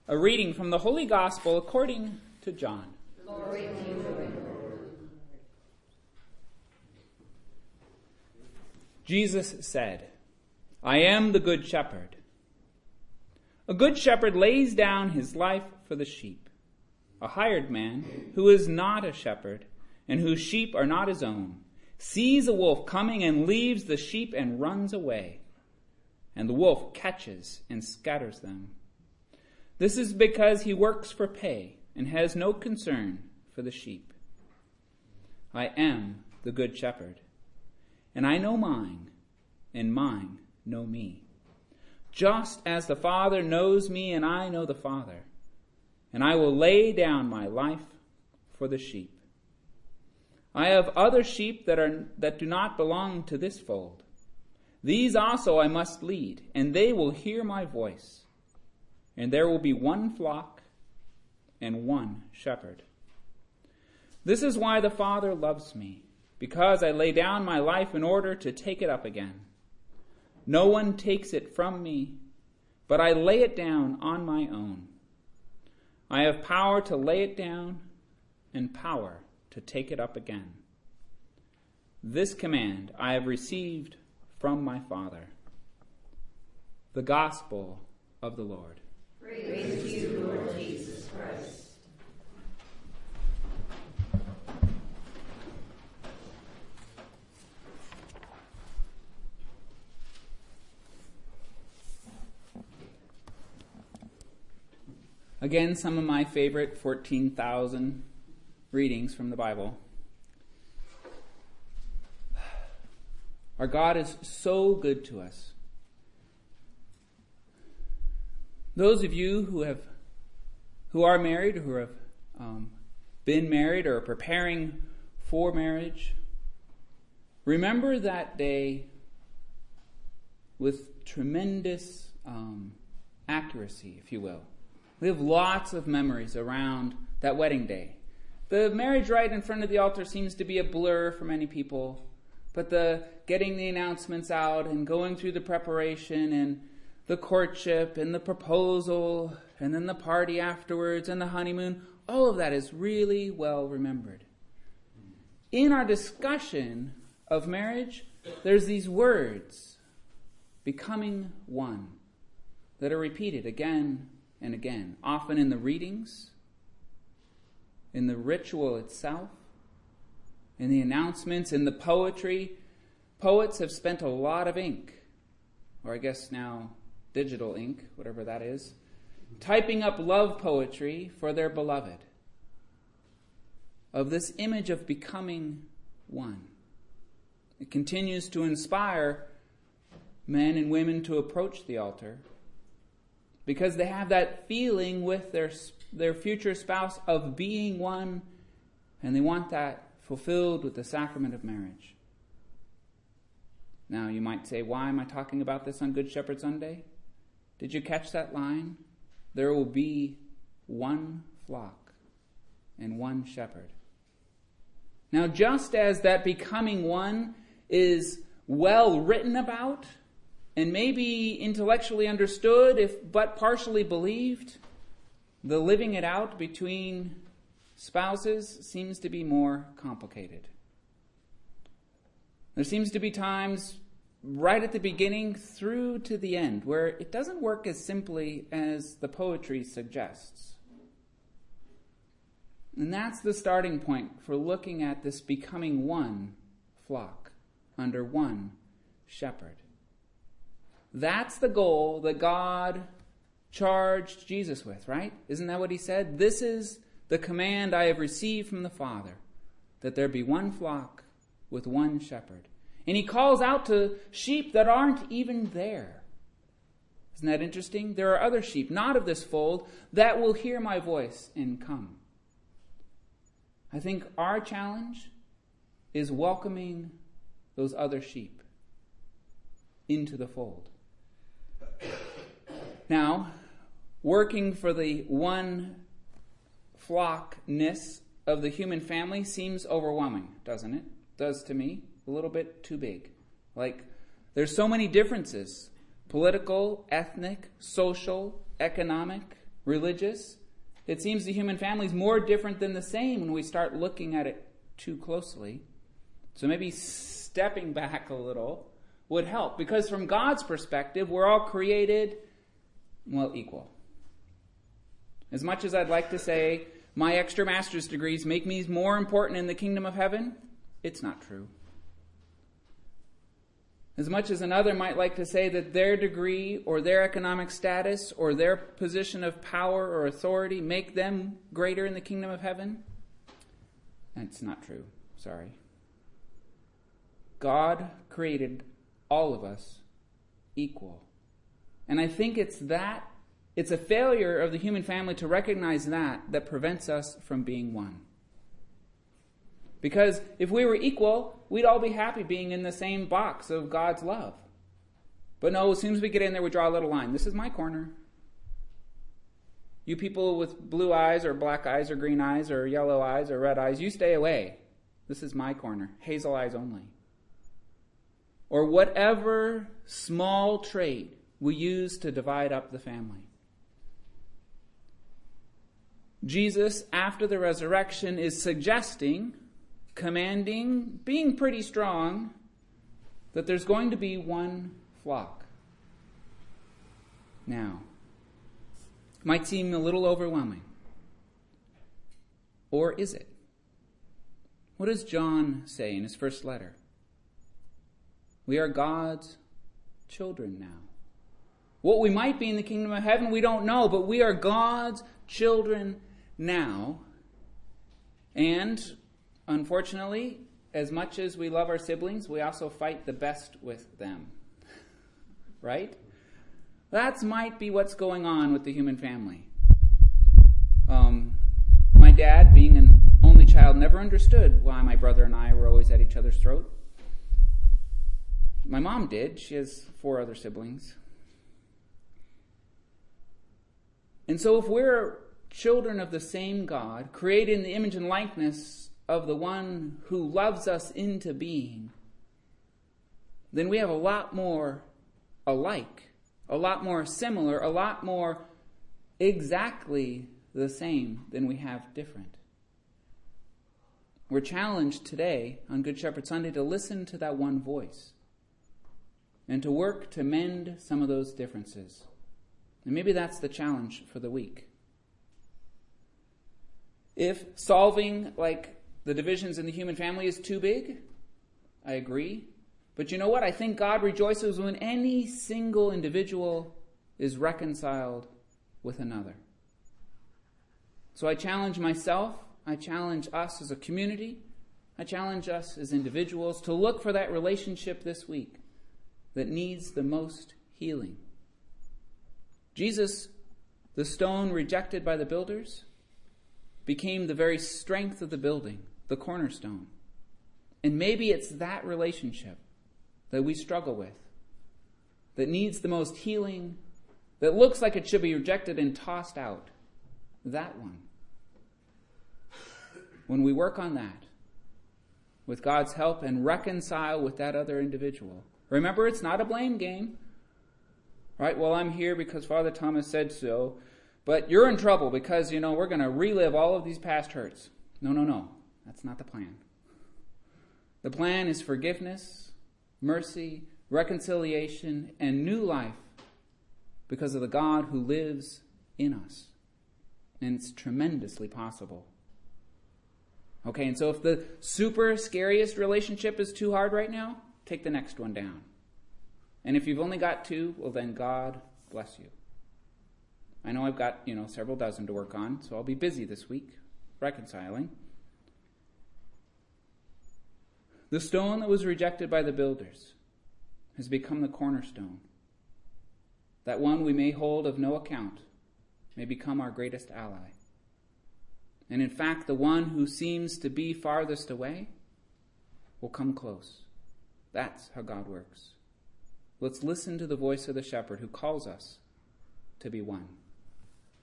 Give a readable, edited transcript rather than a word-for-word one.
A reading from the Holy Gospel according to John. Glory to you, Lord. Jesus said, I am the good shepherd. A good shepherd lays down his life for the sheep. A hired man, who is not a shepherd, and whose sheep are not his own, sees a wolf coming and leaves the sheep and runs away. And the wolf catches and scatters them. This is because he works for pay and has no concern for the sheep. I am the good shepherd, and I know mine, and mine know me. Just as the Father knows me, and I know the Father, and I will lay down my life for the sheep. I have other sheep that do not belong to this fold. These also I must lead, and they will hear my voice. And there will be one flock and one shepherd. This is why the Father loves me, because I lay down my life in order to take it up again. No one takes it from me, but I lay it down on my own. I have power to lay it down and power to take it up again. This command I have received from my Father. The Gospel of the Lord. Praise to you, Lord Jesus Christ. Again, some of my favorite 14,000 readings from the Bible. Our God is so good to us. Those of you who are married, who have been married or are preparing for marriage, remember that day with tremendous accuracy, if you will. We have lots of memories around that wedding day. The marriage rite in front of the altar seems to be a blur for many people, but the getting the announcements out and going through the preparation and the courtship and the proposal and then the party afterwards and the honeymoon, all of that is really well remembered. In our discussion of marriage, there's these words, becoming one, that are repeated again and again, often in the readings, in the ritual itself, in the announcements, in the poetry. Poets have spent a lot of ink, or I guess now digital ink, whatever that is, typing up love poetry for their beloved, of this image of becoming one. It continues to inspire men and women to approach the altar because they have that feeling with their future spouse of being one, and they want that fulfilled with the sacrament of marriage. Now, you might say, why am I talking about this on Good Shepherd Sunday? Did you catch that line? There will be one flock and one shepherd. Now, just as that becoming one is well written about and maybe intellectually understood, if but partially believed, the living it out between spouses seems to be more complicated. There seems to be times right at the beginning through to the end where it doesn't work as simply as the poetry suggests. And that's the starting point for looking at this becoming one flock under one shepherd. That's the goal that God charged Jesus with, right? Isn't that what he said? This is the command I have received from the Father, that there be one flock with one shepherd. And he calls out to sheep that aren't even there. Isn't that interesting? There are other sheep, not of this fold, that will hear my voice and come. I think our challenge is welcoming those other sheep into the fold. Now, working for the one flockness of the human family seems overwhelming, doesn't it? Does to me. A little bit too big. Like, there's so many differences. Political, ethnic, social, economic. religious. It seems the human family is more different than the same when we start looking at it too closely. So maybe stepping back a little would help, because from God's perspective, we're all created, well, equal. As much as I'd like to say my extra master's degrees make me more important in the kingdom of heaven, it's not true. As much as another might like to say that their degree or their economic status or their position of power or authority make them greater in the kingdom of heaven, that's not true. Sorry. God created all of us equal. And I think it's a failure of the human family to recognize that prevents us from being one. Because if we were equal, we'd all be happy being in the same box of God's love. But no, as soon as we get in there, we draw a little line. This is my corner. You people with blue eyes or black eyes or green eyes or yellow eyes or red eyes, you stay away. This is my corner. Hazel eyes only. Or whatever small trait we use to divide up the family. Jesus, after the resurrection, is suggesting, commanding, being pretty strong, that there's going to be one flock. Now, it might seem a little overwhelming. Or is it? What does John say in his first letter? We are God's children now. What we might be in the kingdom of heaven, we don't know, but we are God's children now. And unfortunately, as much as we love our siblings, we also fight the best with them. Right? That might be what's going on with the human family. My dad, being an only child, never understood why my brother and I were always at each other's throat. My mom did. She has 4 other siblings. And so if we're children of the same God, created in the image and likeness of the one who loves us into being, then we have a lot more alike, a lot more similar, a lot more exactly the same than we have different. We're challenged today on Good Shepherd Sunday to listen to that one voice and to work to mend some of those differences. And maybe that's the challenge for the week. If solving like the divisions in the human family is too big, I agree. But you know what? I think God rejoices when any single individual is reconciled with another. So I challenge myself, I challenge us as a community, I challenge us as individuals to look for that relationship this week that needs the most healing. Jesus, the stone rejected by the builders, became the very strength of the building, the cornerstone. And maybe it's that relationship that we struggle with, that needs the most healing, that looks like it should be rejected and tossed out. That one. When we work on that, with God's help, and reconcile with that other individual. Remember, it's not a blame game. Right? Well, I'm here because Father Thomas said so, but you're in trouble because, we're going to relive all of these past hurts. No. That's not the plan. The plan is forgiveness, mercy, reconciliation, and new life because of the God who lives in us. And it's tremendously possible. Okay, and so if the super scariest relationship is too hard right now, take the next one down. And if you've only got 2, well then God bless you. I know I've got, several dozen to work on, so I'll be busy this week reconciling. The stone that was rejected by the builders has become the cornerstone. That one we may hold of no account may become our greatest ally. And in fact, the one who seems to be farthest away will come close. That's how God works. Let's listen to the voice of the shepherd who calls us to be one.